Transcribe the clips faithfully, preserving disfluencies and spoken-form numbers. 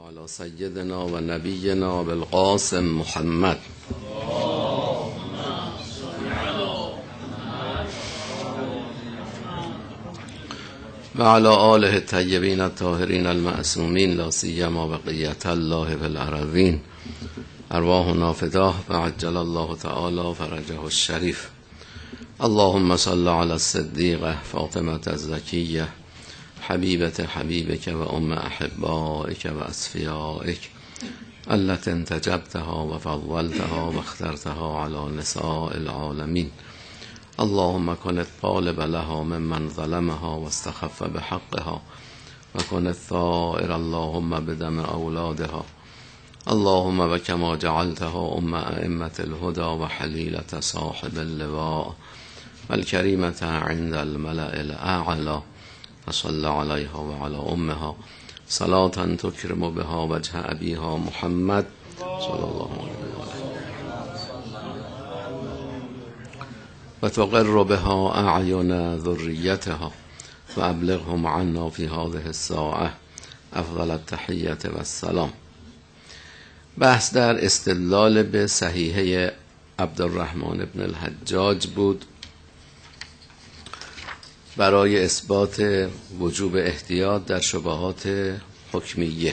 علی سیدنا و نبینا بالقاسم محمد و علی آله الطیبین الطاهرین المعصومین لا سیما بقیة الله فی الارضین ارواحنا فداه و عجل الله تعالی فرجه الشریف. اللهم صل علی الصدیقه فاطمه الزکیه حبیبت حبیبک و ام احبائک و اصفیائک التي انتجبتها و فضلتها و اخترتها علی نساء العالمین. اللهم كن الطالب لها ممن ظلمها واستخف بحقها و کن الثائر اللهم بدم اولادها. اللهم وكما جعلتها ام ائمة الهدى و حلیلة صاحب اللواء والكريمة عند الملأ الاعلى فصل عليها و على امها صلاة تكرم بها وجه ابيها محمد صلى الله عليه وسلم و تقر بها اعین ذریتها و ابلغهم عنا في هذه الساعة افضل التحیة و السلام. بحث در استدلال به صحیحه عبدالرحمن بن الحجاج بود برای اثبات وجوب احتیاط در شبهات حکمیه.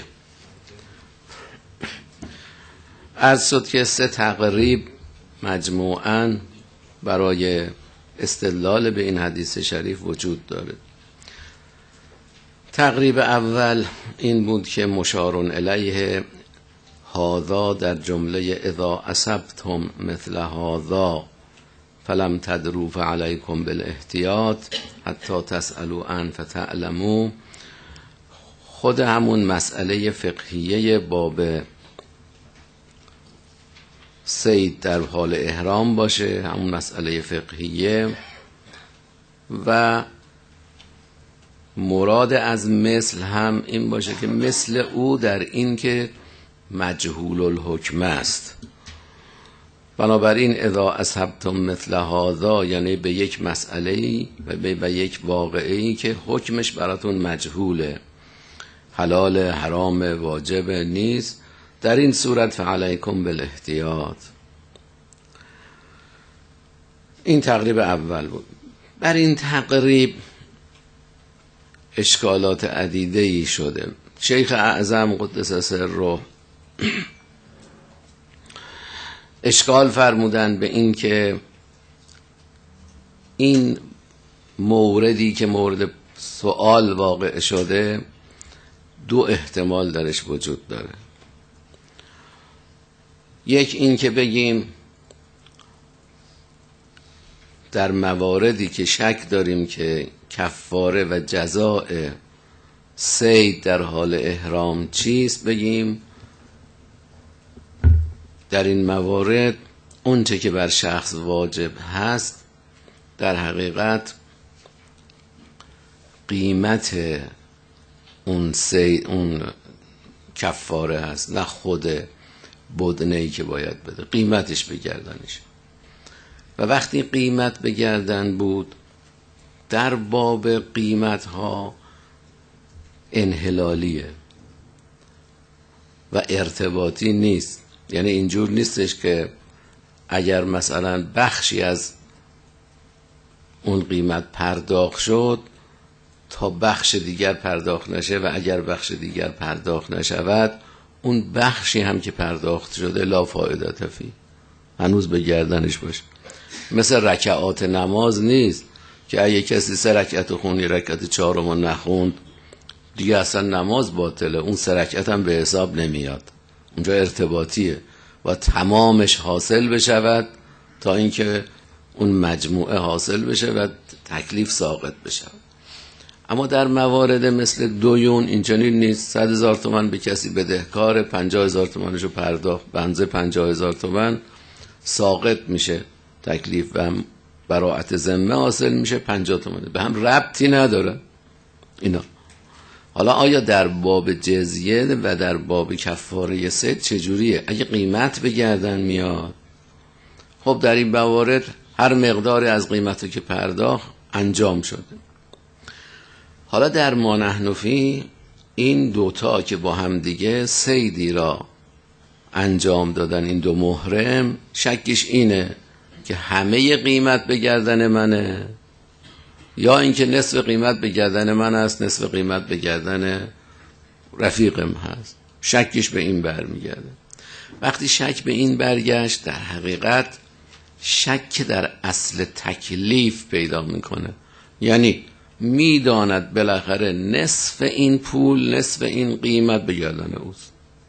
عرض شد که سه تقریب مجموعاً برای استدلال به این حدیث شریف وجود داره. تقریب اول این بود که مشار الیه هذا در جمله اذا اصبتم مثل هذا فلم تدروا فعلیکم بالاحتیاط حتی تسألوا عنه فتعلموا، خود همون مسئله فقهیه باب صید در حال احرام باشه، همون مسئله فقهیه، و مراد از مثل هم این باشه که مثل او در این که مجهول الحکم است. بنابراین اذا اصبتم مثل هذا یعنی به یک مسئله و به یک واقعی که حکمش براتون مجهوله، حلال حرام واجب نیست، در این صورت فعلیکم بالاحتیاط. این تقریب اول بود. بر این تقریب اشکالات عدیده‌ای شده. شیخ اعظم قدس سره اشکال فرمودن به این که این موردی که مورد سوال واقع شده دو احتمال درش وجود داره. یک این که بگیم در مواردی که شک داریم که کفاره و جزاء صید در حال احرام چیست، بگیم در این موارد اونچه که بر شخص واجب هست در حقیقت قیمت اون صید اون کفاره هست، نه خود بدنه‌ای که باید بده، قیمتش بگردنش. و وقتی قیمت بگردن بود، در باب قیمت ها انحلالیه و ارتباطی نیست. یعنی اینجور نیستش که اگر مثلا بخشی از اون قیمت پرداخت شد تا بخش دیگر پرداخت نشه و اگر بخش دیگر پرداخت نشود اون بخشی هم که پرداخت شده لا فایده فی، هنوز به گردنش باشه. مثل رکعات نماز نیست که اگه کسی سه رکعت خونی رکعت چهارم نخوند دیگه اصلا نماز باطله، اون سه رکعت هم به حساب نمیاد. اونجا ارتباطیه و تمامش حاصل بشود تا اینکه اون مجموعه حاصل بشه و تکلیف ساقط بشه. اما در موارد مثل دویون اینجوری نیست. صد هزار تومن به کسی بدهکار، پنجاه هزار تومنشو پرداخت، بنزه پنجاه هزار تومن ساقط میشه تکلیف و هم براعت ذمه حاصل میشه پنجاه تومن، به هم ربطی نداره اینا. حالا آیا در باب جزیه و در باب کفاره صید چجوریه؟ اگه قیمت بگردن میاد، خب در این موارد هر مقداری از قیمتی که پرداخت انجام شده. حالا در ما نحن فی این دوتا که با هم دیگه صیدی را انجام دادن، این دو محرم، شکش اینه که همه قیمت به گردن منه یا اینکه نصف قیمت به گردن من است، نصف قیمت به گردن رفیقم هست. شکش به این برمیگرده. وقتی شک به این برگشت، در حقیقت شک در اصل تکلیف پیدا میکنه. یعنی میداند بالاخره نصف این پول، نصف این قیمت به گردن اوست،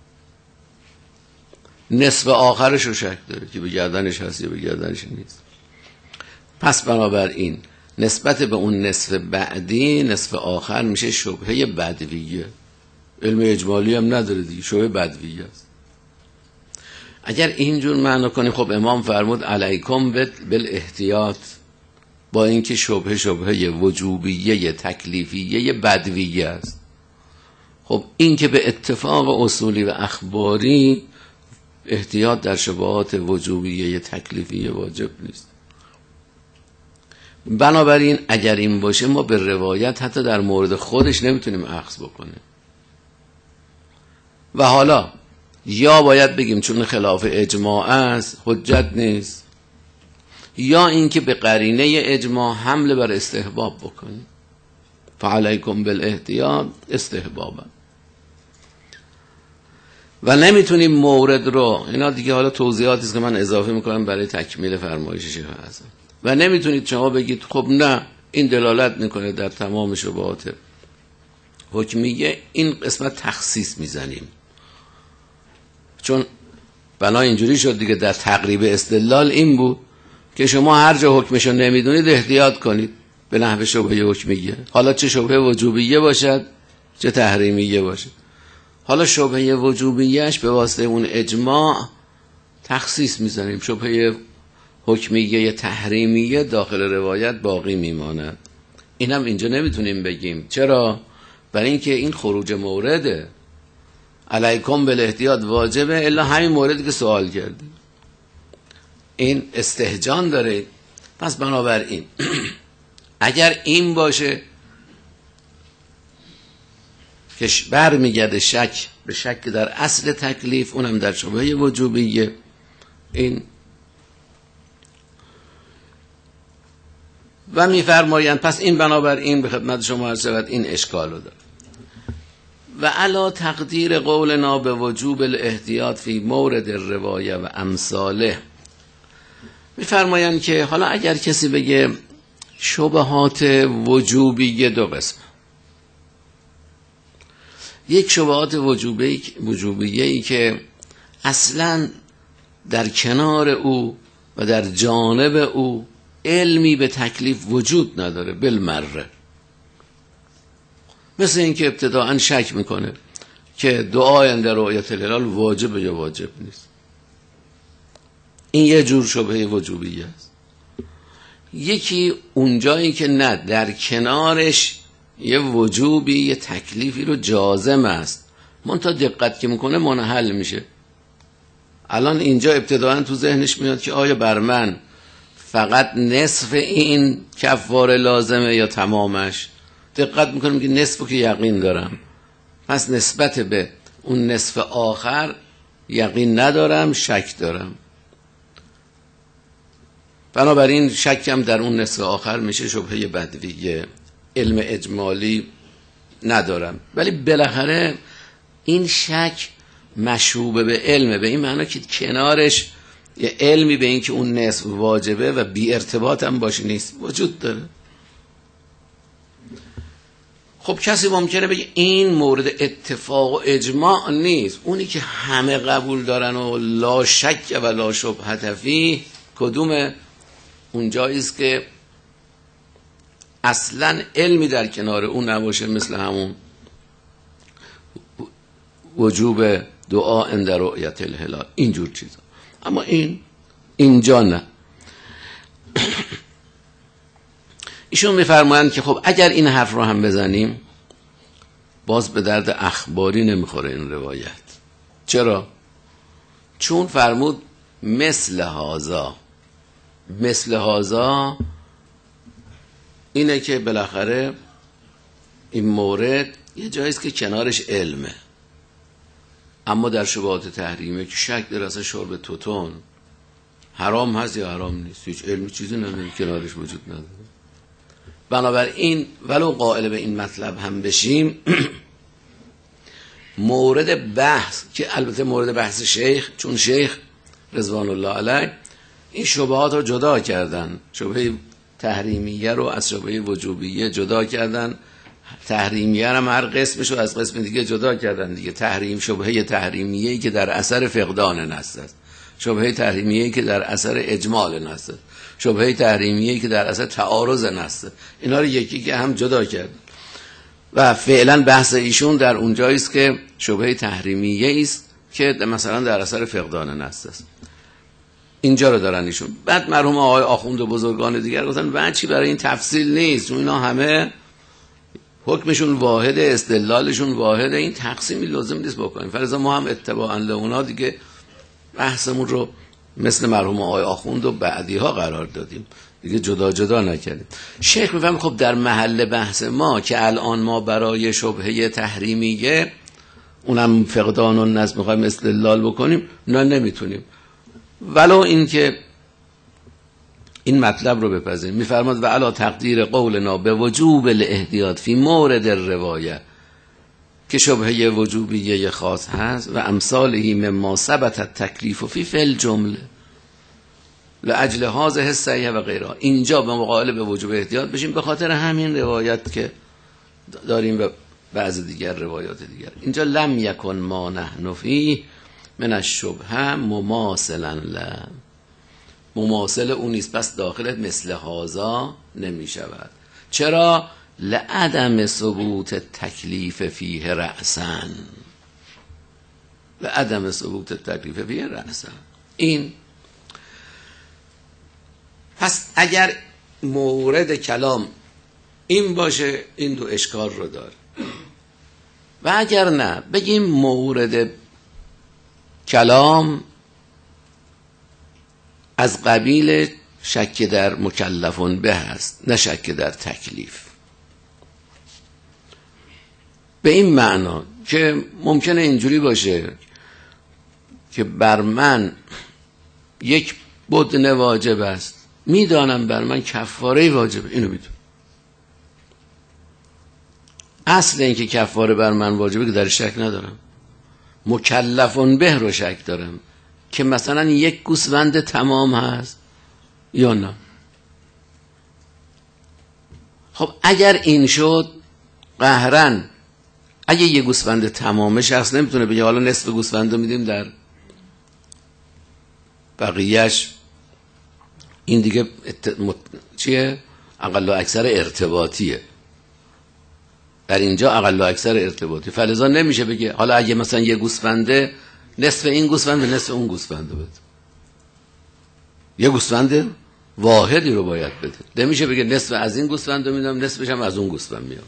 نصف آخرش رو شک داره که به گردنش هست یا به گردنش نیست. پس بنابراین نسبت به اون نصف بعدی، نصف آخر میشه شبهه بدویه. علم اجمالی هم نداره دیگه، شبهه بدویه است. اگر اینجور معنی کنیم، خب امام فرمود علیکم بالاحتیاط، با اینکه شبهه شبهه وجوبیه تکلیفیه بدویه است. خب این که به اتفاق اصولی و اخباری احتیاط در شبهات وجوبیه تکلیفیه واجب نیست. بنابراین اگر این باشه، ما به روایت حتی در مورد خودش نمیتونیم اخذ بکنیم. و حالا یا باید بگیم چون خلاف اجماع است حجت نیست، یا اینکه به قرینه اجماع حمله بر استحباب بکنیم. فعلیکم بالاحتیاط استحبابا. و نمیتونیم مورد رو، اینا دیگه حالا توضیحاتی است که من اضافه میکنم برای تکمیل فرمایش شیخ اعظم، و نمیتونید شما بگید خب نه این دلالت میکنه در تمام شبهات حکمیه، این قسمت تخصیص میزنیم. چون بنا اینجوری شد دیگه، در تقریب استدلال این بود که شما هر جا حکمشو نمیدونید احتیاط کنید به نحو شبهه حکمیه، حالا چه شبهه وجوبیه باشد چه تحریمیه باشد. حالا شبهه وجوبیهش به واسطه اون اجماع تخصیص میزنیم، شبهه حکمیه تحریمیه داخل روایت باقی میماند. اینم اینجا نمیتونیم بگیم. چرا؟ برای اینکه این خروج مورده. علیکم بالاحتیاط واجبه، الا همین موردی که سوال کردیم این استهجان داره. پس بنابراین اگر این باشه که بر میگرده شک به شک در اصل تکلیف، اونم در شبهه وجوبیه، این و میفرمایند پس این بنابراین به خدمت شما عرض شود این اشکال رو داره. و علا تقدیر قولنا به وجوب الاحتیاط فی مورد الروایه و امثاله، میفرمایند که حالا اگر کسی بگه شبهات وجوبیه دو قسم، یک شبهات وجوبیه ای که اصلا در کنار او و در جانب او علمی به تکلیف وجود نداره بالمره، مثل اینکه ابتداعا شک میکنه که دعای عند رؤیت الهلال واجب یا واجب نیست. این یه جور شبهه وجوبیه است. یکی اونجایی که نه، در کنارش یه وجوبی یه تکلیفی رو جازم است، منتها دقت که میکنه منحل میشه. الان اینجا ابتداعا تو ذهنش میاد که آیا بر من فقط نصف این کفاره لازمه یا تمامش؟ دقت میکنم که نصفو که یقین دارم، پس نسبت به اون نصف آخر یقین ندارم، شک دارم. بنابراین شکم در اون نصف آخر میشه شبهه بدویه، علم اجمالی ندارم. ولی بالاخره این شک مشوبه به علمه، به این معنی که کنارش یه علمی به این که اون نصف واجبه و بی ارتباط هم باشه نیست وجود داره. خب کسی ممکنه بگه این مورد اتفاق و اجماع نیست، اونی که همه قبول دارن و لا شک و لا شبهة فیه کدومه؟ اونجاییست که اصلا علمی در کنار اون نباشه، مثل همون وجوب دعا عند رؤیت الهلال، اینجور چیزا. اما این اینجا نه. ایشون میفرمایند که خب اگر این حرف رو هم بزنیم باز به درد اخباری نمیخوره این روایت. چرا؟ چون فرمود مثل هازا، مثل هازا اینه که بالاخره این مورد یه جاییست که کنارش علمه، اما در شبهات تحریمه که شک در اصلا شرب توتون حرام هست یا حرام نیست، هیچ علمی چیزی نداره، کنارش وجود نداره. بنابراین ولو قائل به این مطلب هم بشیم مورد بحث که البته مورد بحث شیخ، چون شیخ رضوان الله علیه این شبهات رو جدا کردن، شبهه تحریمیه رو از شبهه وجوبیه جدا کردن، تحریمیه هم هر قسمش رو از قسم دیگه جدا کردن دیگه. تحریم شبهه تحریمیه که در اثر فقدان نص است، شبهه تحریمیه که در اثر اجمال نص است، شبهه تحریمیه که در اثر تعارض نص است. اینا رو یکی که هم جدا کردن و فعلا بحث ایشون در اونجایی است که شبهه تحریمیه است که مثلا در اثر فقدان نص است. اینجا رو دارن ایشون. بعد مرحوم آقای آخوند و بزرگان دیگر گفتن وجهی برای این تفصیل نیست، چون اینا همه حکمشون واحده، استدلالشون واحده، این تقسیمی لازم نیست بکنیم. فلذا ما هم اتباعاً لهونا دیگه بحثمون رو مثل مرحوم آقای آخوند و بعدی ها قرار دادیم، دیگه جدا جدا نکردیم. شیخ میفهم خب در محل بحث ما که الان ما برای شبهه تحریمیه اونم فقدان و نص میخوایم استدلال بکنیم، نه نمیتونیم، ولو این که این مطلب رو بپذیریم. میفرماد و علی تقدیر قولنا به وجوب الاحتیاط فی مورد الروایه که شبهه وجوبیه خاص هست و امثالهی مما ثبت التکلیف فی فی الجمله لاجل هذه الصحیح و غیرها. اینجا به مقابل به وجوب احتیاط بشیم به خاطر همین روایت که داریم و بعض دیگر روایات دیگر. اینجا لم یکن ما نحن فیه من الشبهه مماثلا لم، مماثل اون نیست، پس داخل مثل هازا نمی شود. چرا؟ لعدم ثبوت تکلیف فیه رأسن، لعدم ثبوت تکلیف فیه رأسن. این پس اگر مورد کلام این باشه این دو اشکال رو داره، و اگر نه بگیم مورد کلام از قبیل شک در مکلفون به هست، نه شک در تکلیف. به این معنا که ممکنه اینجوری باشه که بر من یک بدنه واجب است، میدانم بر من کفاره واجبه، اینو میدونم. اصل این که کفاره بر من واجبه که در شک ندارم، مکلفون به رو شک دارم که مثلا یک گوسفند تمام هست یا نه. خب اگر این شد قهرن اگه یک گوسفند تمامه شخص نمیتونه بگه حالا نصف گوسفند رو میدیم در بقیهش، این دیگه ات... مت... چیه؟ اقل و اکثر ارتباطیه، در اینجا اقل و اکثر ارتباطی، فلذا نمیشه بگه حالا اگه مثلا یه گوسفنده نصف این گوسفند به نصف اون گوسفنده بده، یه گوسفند واحدی رو باید بده، نمیشه بگه نصف از این گوسفند رو میدم نصفش هم از اون گوسفند میام.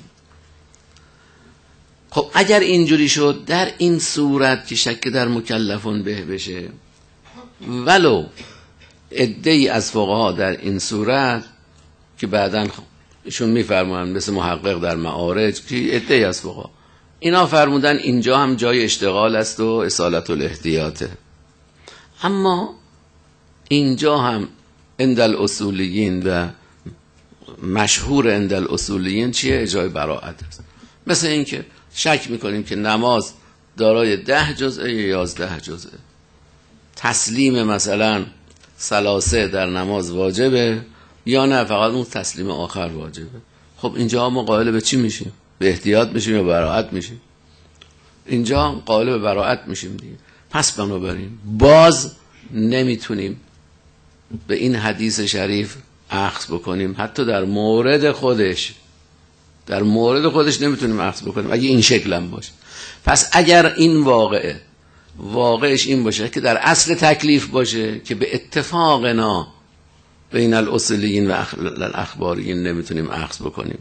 خب اگر اینجوری شد در این صورت که شک در مکلفون به بشه، ولو عده‌ای از فقها در این صورت که بعداً ایشون میفرمایند مثل محقق در معارج که عده‌ای از فقها اینا فرمودن اینجا هم جای اشتغال است و اصالت الاحتیاطه، اما اینجا هم عند الاصولیین و مشهور عند الاصولیین چیه؟ جای براءت است. مثل این که شک میکنیم که نماز دارای ده جزءه یا یازده جزءه، تسلیم مثلا ثلاثه در نماز واجبه یا نه فقط اون تسلیم آخر واجبه. خب اینجا ما قائل به چی میشیم؟ به احتیاط میشیم یا براءت میشیم؟ اینجا قائل به براءت میشیم دیگه. پس بنابراین باز نمیتونیم به این حدیث شریف اخذ بکنیم، حتی در مورد خودش در مورد خودش نمیتونیم اخذ بکنیم اگه این شکل هم باشه. پس اگر این واقعه واقعش این باشه که در اصل تکلیف باشه که به اتفاقنا بین الاصولیین و الاخباریین نمیتونیم اخذ بکنیم،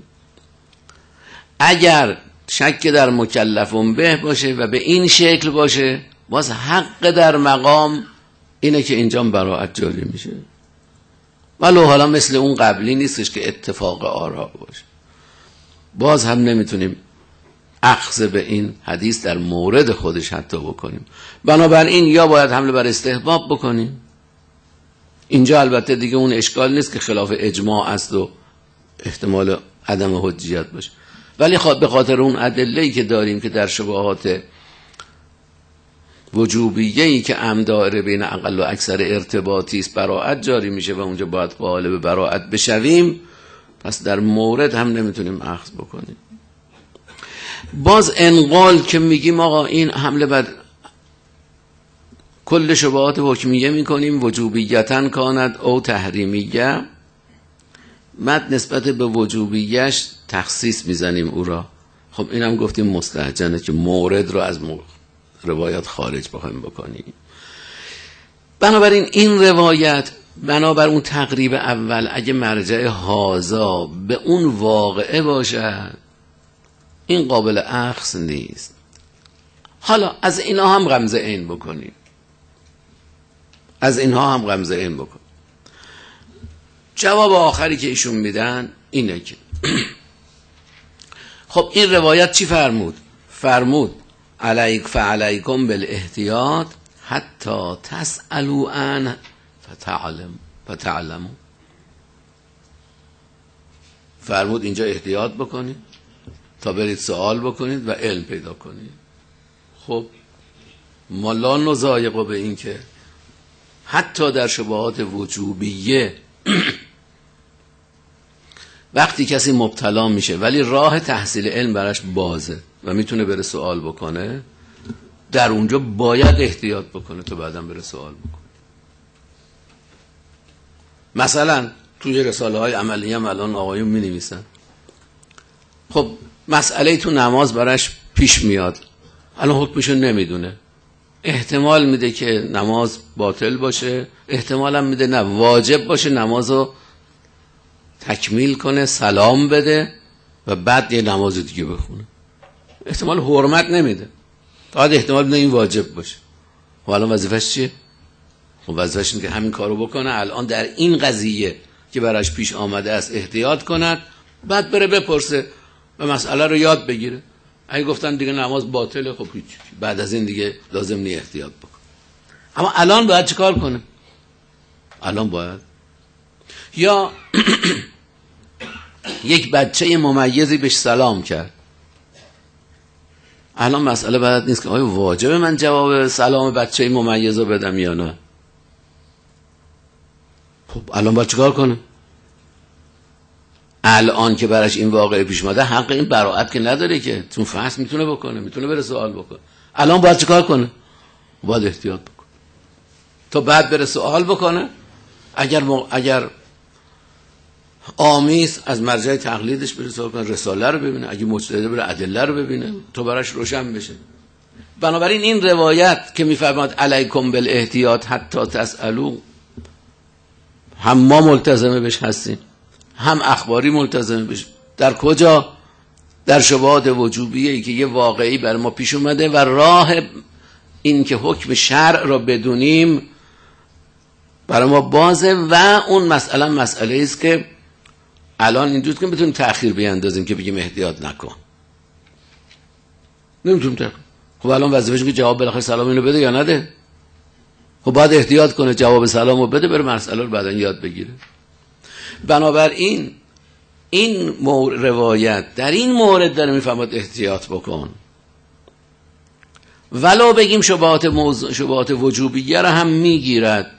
اگر شک در مکلفون به باشه و به این شکل باشه، باز حق در مقام اینه که اینجا براءت جاری میشه، ولو حالا مثل اون قبلی نیستش که اتفاق آرا باشه. باز هم نمیتونیم اخذ به این حدیث در مورد خودش حتی بکنیم. بنابراین یا باید حمله بر استحباب بکنیم. اینجا البته دیگه اون اشکال نیست که خلاف اجماع است و احتمال عدم حجیت باشه، ولی به خاطر اون ادله‌ای که داریم که در شبهات وجوبیه‌ای که امداره بین اقل و اکثر ارتباطی است براءت جاری میشه و اونجا باید قائل به براءت بشویم، پس در مورد هم نمیتونیم اخذ بکنیم. باز انقال که میگیم آقا این حمله بر کل شبهات حکمیه میکنیم وجوبیتن کاند او تحریمیه، مد نسبت به وجوبیش تخصیص میزنیم او را. خب اینم گفتیم مستهجنه که مورد رو از روایات خارج بخوایم بکنیم. بنابراین این روایت بنابر اون تقریب اول اگه مرجع هازا به اون واقعه باشد این قابل اخذ نیست. حالا از اینها هم غمزه عین بکنیم، از اینها هم غمزه عین بکن. جواب آخری که ایشون میدن اینه که خب این روایت چی فرمود؟ فرمود علیک فعلیکم بالاحتیاط حتی تسألوا عنه فتعلم فتعلموا. فرمود اینجا احتیاط بکنید تا برید سوال بکنید و علم پیدا کنید. خب ما لا نزایق به این که حتی در شبهات وجوبیه وقتی کسی مبتلا میشه ولی راه تحصیل علم براش بازه و میتونه بره سوال بکنه، در اونجا باید احتیاط بکنه تا بعداً بره سوال بکنه. مثلا توی رساله های عملی هم الان آقایون می نویسن خب مسئله تو نماز براش پیش میاد، الان حکمشو نمیدونه، احتمال میده که نماز باطل باشه، احتمال هم میده نه واجب باشه، نمازو تکمیل کنه، سلام بده و بعد یه نماز دیگه بخونه. احتمال حرمت نمیده، فقط احتمال میده این واجب باشه. و الان وظیفش چیه؟ خب وظیفش اینه که همین کارو بکنه الان در این قضیه که براش پیش آمده است احتیاط کند، بعد بره بپرسه و مسئله رو یاد بگیره. اگه گفتن دیگه نماز باطله خب هیچ، بعد از این دیگه لازم نیست احتیاط بکن. اما الان باید چیکار کنه؟ الان باید یا یک بچه ممیزی بهش سلام کرد، الان مسئله بلد نیست که آیا واجبه من جواب سلام بچه ممیز رو بدم یا نه. خب الان باید چیکار کنه؟ الان که براش این واقعه پیش اومده حق این براءت که نداره که، چون فحص میتونه بکنه، میتونه بره سوال بکنه. الان باید چیکار کنه؟ باید احتیاط بکنه تا بعد بره سوال بکنه. اگر م... اگر آمیز از مرجع تقلیدش بره سوال کنه، رساله رو ببینه، اگه مجتهد بره ادله رو ببینه تا براش روشن بشه. بنابراین این روایت که میفرماد علیکم بالاحتیاط حتی تسألوا، هم ما ملتزمه بهش هستیم هم اخباری ملتزمه بهش. در کجا؟ در شبهات وجوبیه که یه واقعی بر ما پیش اومده و راه این که حکم شرع را بدونیم برای ما بازه و اون مسئله مسئله است که الان اینجور که بتونیم تأخیر بیاندازیم که بگیم احتیاط نکن، نمیتونیم تأخیر. خب الان وظیفه‌ش که جواب بالاخره سلام اینو بده یا نده. خب باید احتیاط کنه، جواب سلامو بده، بره مسئله رو بعداً یاد بگیره. بنابراین این روایت در این مورد داره میفهمد احتیاط بکن، ولو بگیم شبهات موضوع شبهات وجوبیه را هم میگیرد.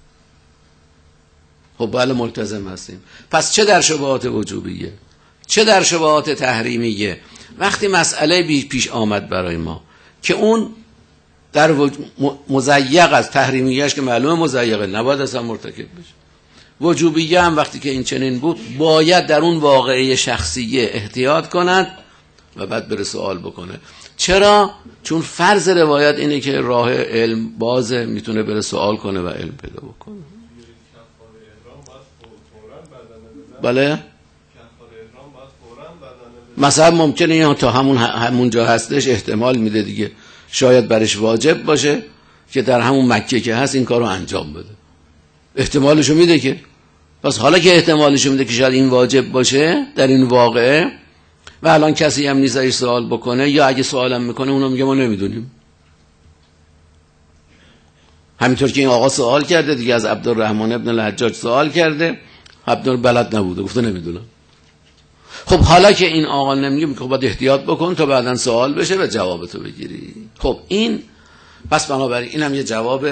خب بله ملتزم هستیم. پس چه در شبهات وجوبیه چه در شبهات تحریمیه وقتی مسئله پیش آمد برای ما که اون در وج... مضیق از تحریمیهش که معلومه مضیقه نباید اصلا مرتکب بشه، وجوبیه هم وقتی که این چنین بود باید در اون واقعه شخصیه احتیاط کند و بعد بره سوال بکنه. چرا؟ چون فرض روایت اینه که راه علم بازه، میتونه بره سوال کنه و علم پیدا بکنه. بله مثلا ممکنه یا تا همون همون جا هستش احتمال میده دیگه شاید برش واجب باشه که در همون مکه که هست این کارو انجام بده، احتمالشو میده که. پس حالا که احتمالشو میده که شاید این واجب باشه در این واقعه، و الان کسی هم نیست ازش سوال بکنه، یا اگه سوالم میکنه اونو میگه ما نمیدونیم. همینطور که این آقا سوال کرده دیگه، از عبدالرحمن ابن الحجاج سوال کرده، عبدالله بلد نبوده، گفته نمیدونم. خب حالا که این آقا نمیگه، خب باید احتیاط بکن تا بعدن سوال بشه و جوابتو بگیری. خب این پس بنابراین اینم یه جواب.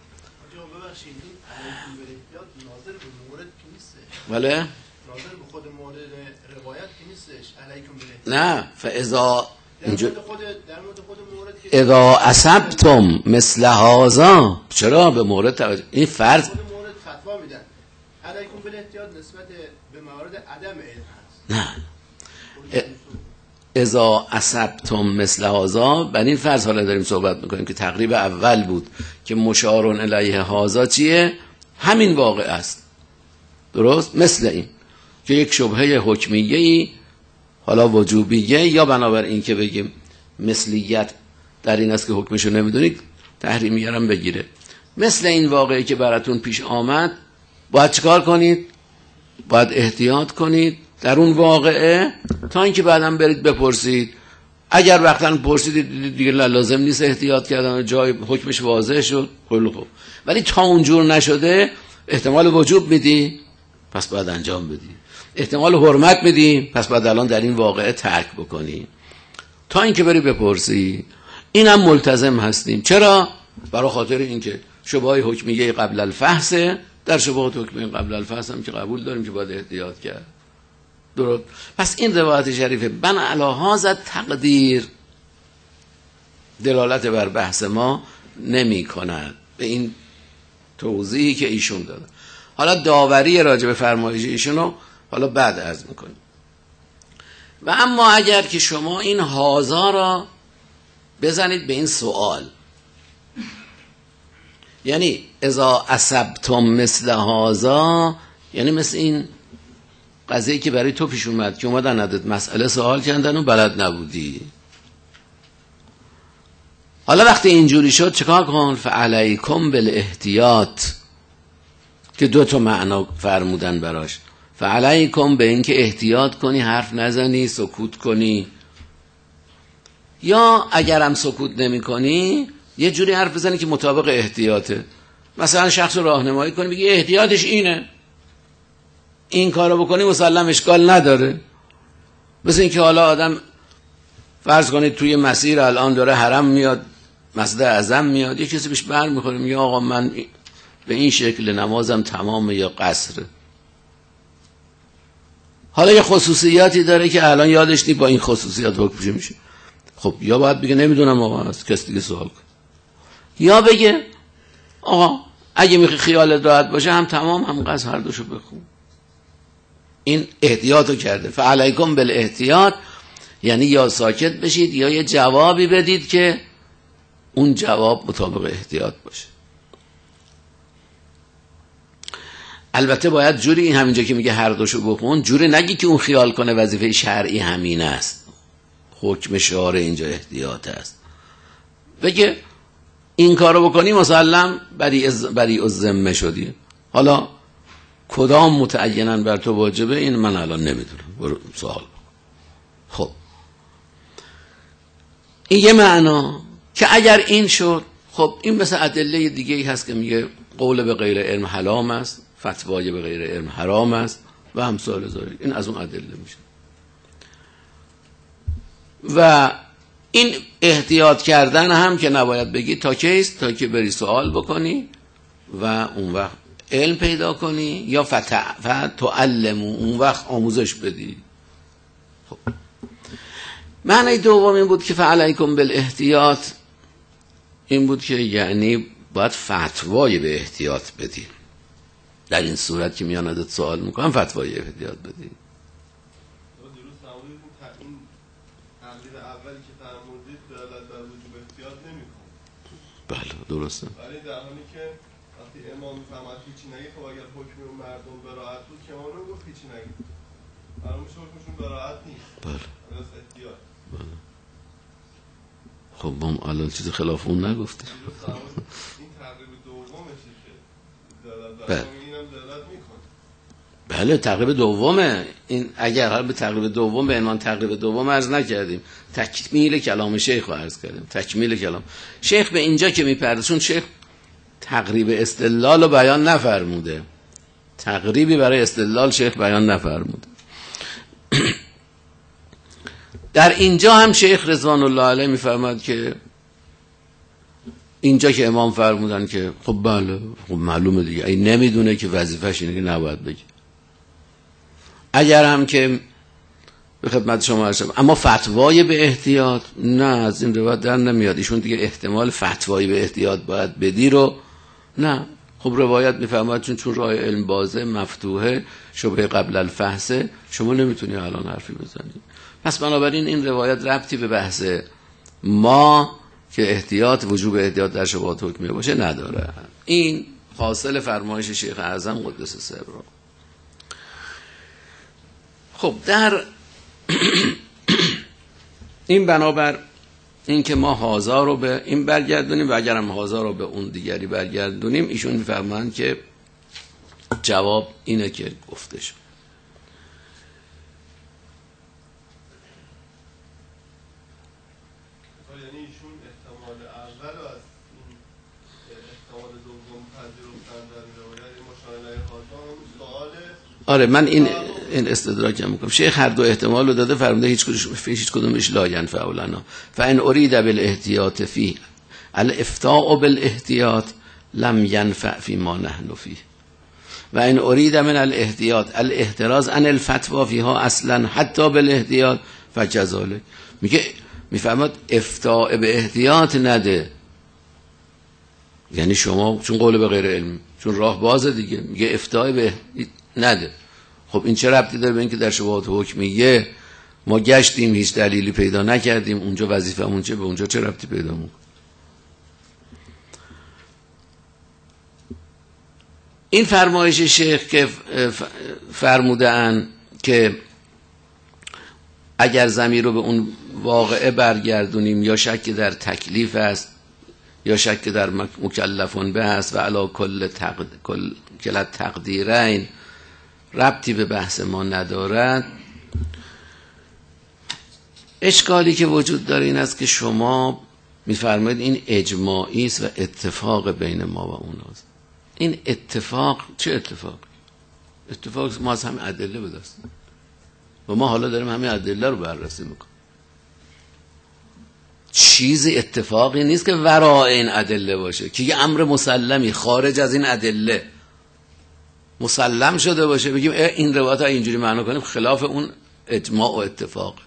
بله ناظر به خود مورد روایت که نیستش علیکم بله. نه فاذا اینجا در مورد خود مورد که اذا اصبتم مثل هذا، چرا به مورد توجه؟ این فرض خود مورد فتوا میدن علیکم بله احتیاط نسبت به موارد عدم علم هست. نه اذا اصبتم مثل هذا، بر این فرض حالا داریم صحبت میکنیم که تقریب اول بود که مشارون الیه هذا چیه؟ همین واقع است. درست؟ مثل این که یک شبهه حکمیه‌ای حالا وجوبیه، یا بنابراین که بگیم مثلیت در این است که حکمشو نمیدونید تحریمیه هم بگیره. مثل این واقعی که براتون پیش آمد، باید چیکار کنید؟ باید احتیاط کنید در اون واقعه تا اینکه بعداً برید بپرسید. اگر وقتاً پرسیدید دیگه لازم نیست احتیاط کردن، جای حکمش واضح شد، خیلی خوب. ولی تا اونجور نشده احتمال وجوب میدی، پس باید انجام بدی. احتمال حرمت میدی، پس باید الان در این واقعه ترک بکنی تا اینکه بری بپرسی. اینم ملتزم هستیم. چرا؟ برای خاطر اینکه شبهه حکمیه قبل الفحص، در شبهات حکمیه قبل الفحص هم که قبول داریم که باید احتیاط کرد. درست؟ پس این روایت شریفه بنا علی هذا تقدیر دلالت بر بحث ما نمی کند به این توضیحی که ایشون دادن. حالا داوری راجع به فرمایش ایشونو حالا بعد عرض میکنیم. و اما اگر که شما این هازا را بزنید به این سوال، یعنی اذا اصبتم مثل هازا، یعنی مثل این قضیه که برای تو پیش اومد که اومدن نداد مسئله سوال کردن و بلد نبودی. حالا وقتی اینجوری شد چکار کن؟ فعلیکم بالاحتیاط، که دو تا معنا فرمودن براش. فعلیکم به این که احتیاط کنی، حرف نزنی، سکوت کنی، یا اگرم سکوت نمی کنی یه جوری حرف بزنی که مطابق احتیاطه. مثلا شخص رو راهنمایی کنی بگی احتیاطش اینه، این کارو بکنی مسلم اشکال نداره. مثل این که حالا آدم فرض کنید توی مسیر الان داره حرم میاد، مسجد اعظم میاد، یه کسی بهش بر میخوره میگه آقا من به این شکل نمازم تمامه یا قصره. حالا یه خصوصیاتی داره که الان یادش نیست با این خصوصیات حکم میشه. خب یا باید بگه نمیدونم آقا، از کسی دیگه سوال کن، یا بگه آقا اگه میخوای خیالت راحت باشه هم تمام هم قصر، هر دوشو بخون. این احتیاطو کرده. فعلیکم بالاحتیاط یعنی یا ساکت بشید یا یه جوابی بدید که اون جواب مطابق احتیاط باشه. البته باید جوری، این همینجا که میگه هر دوشو بخون، جوری نگی که اون خیال کنه وظیفه شرعی همین است، حکم شارع اینجا احتیاط است. بگه این کارو بکنی مسلم بری از بری از ذمه شدی. حالا کدام متعیناً بر تو واجبه این من الان نمیدونم، برو سوال. خب این یه معنا که اگر این شد، خب این مثل ادله دیگه ای هست که میگه قول به غیر علم حرام است، فتوای به غیر علم حرام است و همسال ذالک. این از اون ادله میشه. و این احتیاط کردن هم که نباید بگی تا کیست؟ تا که بری سوال بکنی و اون وقت علم پیدا کنی، یا فتعلمو اون وقت آموزش بدی. خب معنی دوم این بود که فعلیکم بالاحتیاط، این بود که یعنی باید فتوای به احتیاط بدی. در این صورت که میان ازت سوال میکنم فتوای احتیاط بدی. بله درسته. ولی در حالی که وقتی امام میفهمد هیچی نگه، خب اگر حکم اون مردم براحت بود که ما رو گفت هیچی نگه، براموش حکمشون براحت نیست. بله. از احتیاط. بله. خب ما الان چیز خلاف اون نگفته. این تقریب دومشه که دلالت بله. اینم دلالت میکنه. بله تقریب دومه این. اگر حالا به تقریب دوم به عنوان تقریب دوم عرض نکردیم، تکمیل کلام شیخ رو عرض کردیم. تکمیل کلام شیخ به اینجا که میپرده، چون شیخ تقریب استدلال رو بیان نفرموده، تقریبی برای استدلال شیخ بیان نفرموده. در اینجا هم شیخ رضوان الله علیه میفرماد که اینجا که امام فرمودن که خب بله خب معلومه دیگه، این نمیدونه که وظیفه‌ش اینه که نباید بگه. اگر هم که به خدمت شما هستم، اما فتوای به احتیاط نه، از این روایت در نمیاد. ایشون دیگه احتمال فتوای به احتیاط باید بدی رو نه. خب روایت میفهمد چون چون راه علم بازه مفتوحه، شبهه قبل الفحصه، شما نمیتونی الان حرفی بزنی. پس بنابراین این روایت ربطی به بحث ما که احتیاط وجوب احتیاط در شبهات حکمیه باشه نداره. این حاصل فرمایش شیخ اعظم قدس سره. خب در این بنابر این که ما هازا رو به این برگردونیم و اگر هم هازا رو به اون دیگری برگردونیم، ایشون میفرمایند که جواب اینه که گفته شد. یعنی ایشون احتمال اول از این احتمال دوم پذیرفتن در روایت مشاهده هازا سوال. آره من این این استدراک میکنم. شیخ هر دو احتمال رو داده، فرموده هیچ کدومش هیچ کدومش لا ینفع لنا فان اريد بالاحتیاط فيه الافتاء بالاحتیاط لم ینفع فيما نحن فيه و ان اريد من الاحتیاط الاحتراز عن الفتوى فيها اصلا حتی بالاحتیاط فكذلك. میگه میفهمد افتاء به احتیاط نده، یعنی شما چون قول به غیر علم، چون راه بازه دیگه، میگه افتاء به نده. خب این چه ربطی داره به اینکه در شبهات حکمیه ما گشتیم هیچ دلیلی پیدا نکردیم، اونجا وظیفمون چه، به اونجا چه ربطی پیدا میکنه؟ این فرمایش شیخ که فرمودن که اگر ضمیر رو به اون واقعه برگردونیم، یا شک در تکلیف است یا شک در مکلفون به است و علا کل تقد... کل... کل تقدیرین ربطی به بحث ما ندارد. اشکالی که وجود داره این است که شما میفرمایید این اجماعی است و اتفاق بین ما و اوناست. این اتفاق چه اتفاق؟ اتفاق ما از همین ادله به دست و ما حالا داریم همین ادله رو بررسی میکنیم. چیزی اتفاقی نیست که ورای این ادله باشه که یه امر مسلمی خارج از این ادله مسلم شده باشه بگیم این روایت ها اینجوری معنا کنیم خلاف اون اجماع و اتفاق.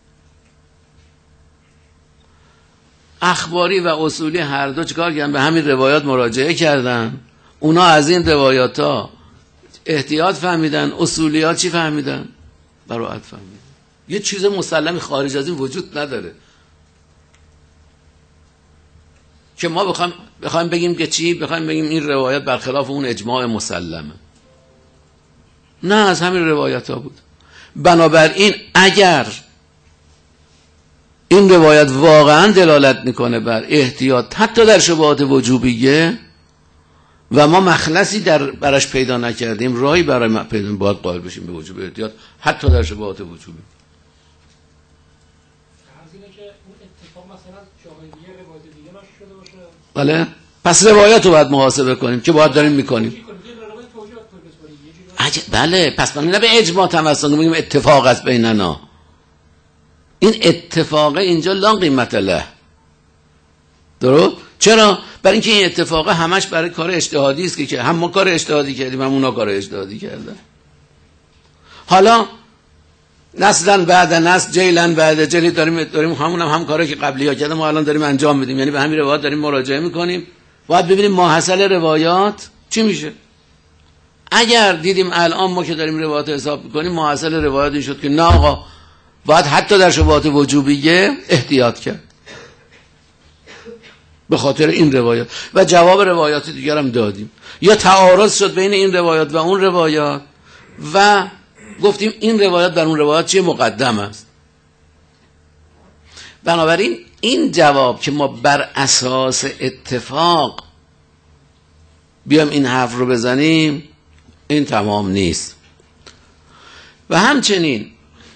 اخباری و اصولی هر دو چیکار کردن؟ به همین روایات مراجعه کردن. اونا از این روایات ها احتیاط فهمیدن، اصولیات چی فهمیدن؟ براءت فهمیدن. یه چیز مسلمی خارج از این وجود نداره که ما بخوایم بخوایم بگیم که چی، بخوایم بگیم این روایت برخلاف اون اجماع مسلمه. نه، از همین روایت ها بود. بنابراین اگر این روایت واقعا دلالت میکنه بر احتیاط حتی در شبهات وجوبیه و ما مخلصی در براش پیدا نکردیم، راهی برای ما پیدا باید قائل بشیم به وجوب احتیاط حتی در شبهات وجوبی. بله، پس روایت رو باید محاسبه کنیم که باید داریم میکنیم. عجب. بله، پس من نه به اجماع تمسک میگیم اتفاق است بیننا. این اتفاقه اینجا لا قیمت له. درست؟ چرا؟ برای اینکه این اتفاقه همش برای کار اجتهادی است که هم ما کار اجتهادی کردیم هم اونا کار اجتهادی کردن. حالا نسلن بعد نسل جیلن بعد جلی داریم داریم همون هم, هم کاری که قبلی ها کردن ما الان داریم انجام میدیم، یعنی به همین روایات داریم مراجعه میکنیم. باید ببینیم ماحصل روایات چی میشه. اگر دیدیم الان ما که داریم روایات حساب میکنیم ماحصل روایات این شد که نه آقا باید حتی در شبهات وجوبیه احتیاط کرد به خاطر این روایات و جواب روایات دیگر هم دادیم، یا تعارض شد بین این روایات و اون روایات و گفتیم این روایات بر اون روایات چیه مقدم است. بنابراین این جواب که ما بر اساس اتفاق بیام این حرف رو بزنیم این تمام نیست. و همچنین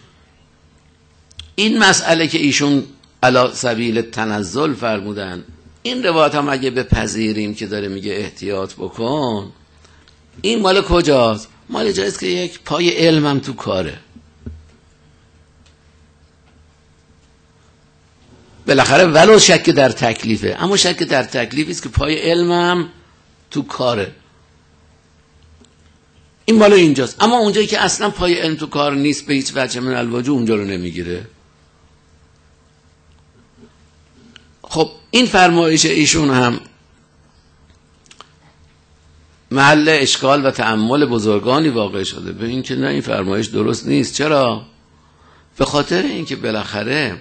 این مسئله که ایشون علی سبیل تنزل فرمودن، این روایت هم اگه بپذیریم که داره میگه احتیاط بکن، این مال کجاست؟ مال جایست که یک پای علمم تو کاره. بالاخره ولو شک در تکلیفه، اما شک در تکلیفی است که پای علمم تو کاره. این مال اینجاست. اما اونجایی که اصلا پای علم تو کار نیست به هیچ وجه من الوجه، اونجا رو نمیگیره. خب این فرمایش ایشون هم محل اشکال و تأمل بزرگانی واقع شده. به این که نه، این فرمایش درست نیست. چرا؟ به خاطر اینکه بالاخره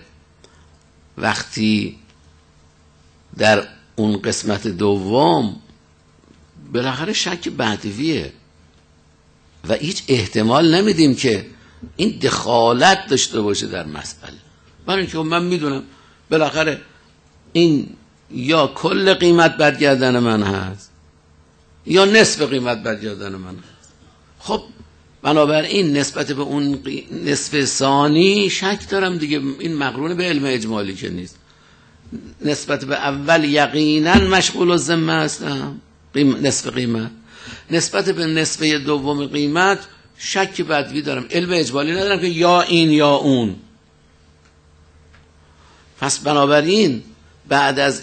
وقتی در اون قسمت دوم بالاخره شک بدویه و هیچ احتمال نمیدیم که این دخالت داشته باشه در مسئله. برای اینکه من میدونم بالاخره این یا کل قیمت برگردن من هست یا نصف قیمت برگردن من هست. خب بنابراین نسبت به اون نصف ثانی شک دارم دیگه، این مقرون به علم اجمالی که نیست. نسبت به اول یقینا مشغول الذمه هستم، قیم... نصف قیمت. نسبت به نصف دوم قیمت شک بدوی دارم، علم اجمالی ندارم که یا این یا اون. پس بنابراین بعد از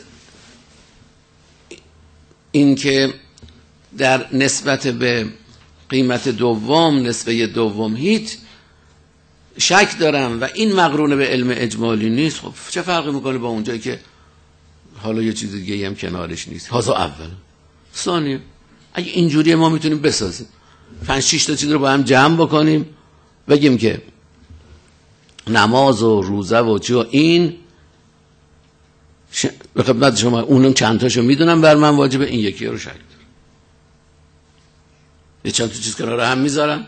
اینکه در نسبت به قیمت دوم نسبه دوم هیچ شک دارم و این مقرون به علم اجمالی نیست، خب چه فرقی میکنه با اونجایی که حالا یه چیز دیگه هم کنارش نیست؟ هازا اول. ثانیه اگه اینجوری ما میتونیم بسازیم پنج شش تا چیز رو با هم جمع بکنیم، بگیم که نماز و روزه و چه این ش... به خدمت شما اونم چند تاشو میدونم بر من واجبه، این یکی رو شک دارم، یه چند تا چیز کنار هم میذارم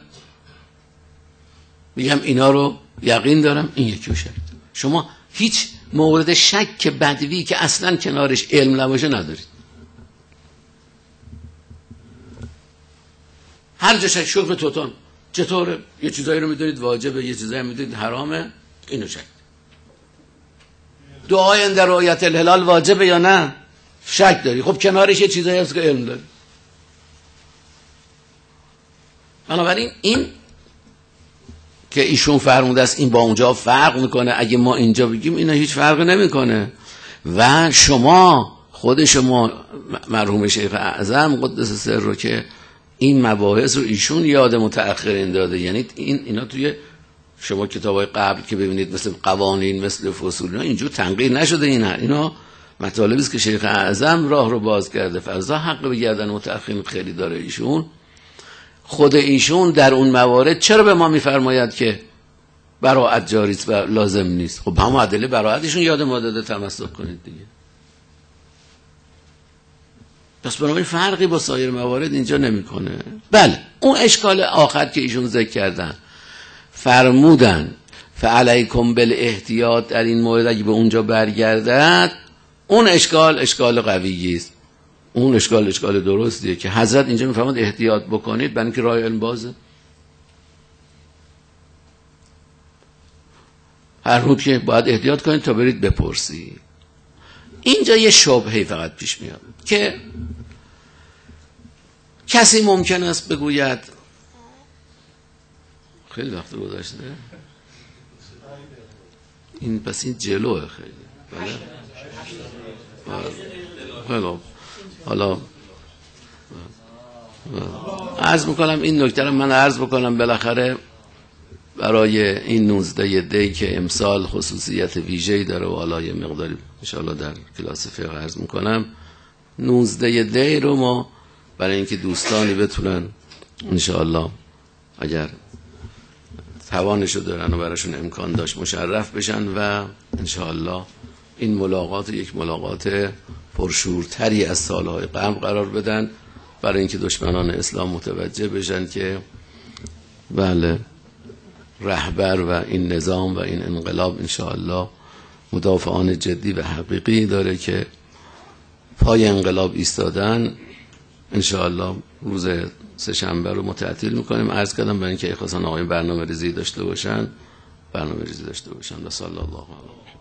میگم اینا رو یقین دارم، این یکی رو شک دارم. شما هیچ مورد شک بدوی که اصلا کنارش علم نباشه ندارید. هر جا شک شکر توتون چطوره؟ یه چیزایی رو میدونید واجبه، یه چیزایی رو میدونید حرامه، اینو شک. دعای اند رؤیت الهلال واجبه یا نه؟ شک داری. خب کنارش یه چیزایی هست که علم داری. بنابراین این که ایشون فرموده است این با اونجا فرق میکنه، اگه ما اینجا بگیم اینا هیچ فرق نمیکنه. و شما خود شما مرحوم شیخ اعظم قدس سر رو که این مباحث رو ایشون یاد متأخرین داده، یعنی این اینا توی شما کتابای قبل که ببینید مثل قوانین مثل فصول اینا اینجور تنقیح نشده. اینا اینا مطالبی است که شیخ اعظم راه رو باز کرده. فرضا حق به گردن متأخرین خیلی داره ایشون. خود ایشون در اون موارد چرا به ما میفرماید که براءت جاری است و لازم نیست؟ خب همون ادله براءتشون یاد ما داده، تمسک کنید دیگه. پس بنابراین فرقی با سایر موارد اینجا نمیکنه. بله اون اشکال آخر که ایشون ذکر کردن فرمودن فعلیکم بالاحتیاط در این مورد اگه به اونجا برگردد، اون اشکال اشکال قویی است، اون اشکال اشکال درستیه که حضرت اینجا میفرماد احتیاط بکنید برای اینکه راه علم بازه. هر روز که باید احتیاط کنید تا برید بپرسید. اینجا یه شبهه‌ای فقط پیش میاد که کسی ممکن است بگوید خیلی وقت گذشته این پس این جلوه خیلی بله خیلی حالا عرض میکنم این نکته رو من عرض بکنم بالاخره برای این نوزده دی که امسال خصوصیت ویژه‌ای داره و حالا یه مقداری انشاءالله در کلاس فقه عرض میکنم. نوزده دی رو ما برای اینکه دوستانی بتونن انشاءالله اگر توانشو دارن و براشون امکان داشت مشرف بشن و انشاءالله این ملاقات یک ملاقات پرشورتری از سالهای قبل قرار بدن، برای اینکه دشمنان اسلام متوجه بشن که بله رهبر و این نظام و این انقلاب انشاءالله مدافعان جدی و حقیقی داره که پای انقلاب ایستادن. انشاءالله روز سه شنبه رو متعطیل میکنیم. عرض کردم برای اینکه خواستن آقایون برنامه ریزی داشته باشن برنامه ریزی داشته باشن. و صلی الله علیه